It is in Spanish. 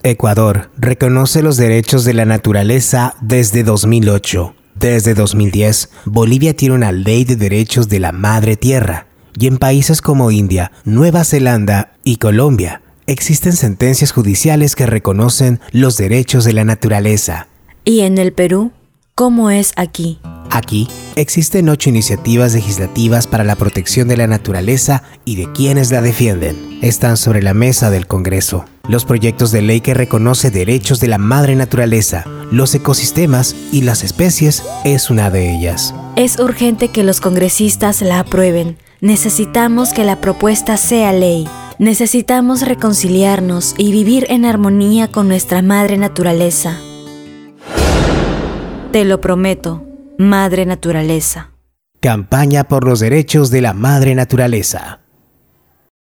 Ecuador reconoce los derechos de la naturaleza desde 2008. Desde 2010, Bolivia tiene una ley de derechos de la madre tierra. Y en países como India, Nueva Zelanda y Colombia, existen sentencias judiciales que reconocen los derechos de la naturaleza. ¿Y en el Perú? ¿Cómo es aquí? Aquí existen 8 iniciativas legislativas para la protección de la naturaleza y de quienes la defienden. Están sobre la mesa del Congreso. Los proyectos de ley que reconoce derechos de la madre naturaleza, los ecosistemas y las especies es una de ellas. Es urgente que los congresistas la aprueben. Necesitamos que la propuesta sea ley. Necesitamos reconciliarnos y vivir en armonía con nuestra madre naturaleza. Te lo prometo, madre naturaleza. Campaña por los derechos de la madre naturaleza.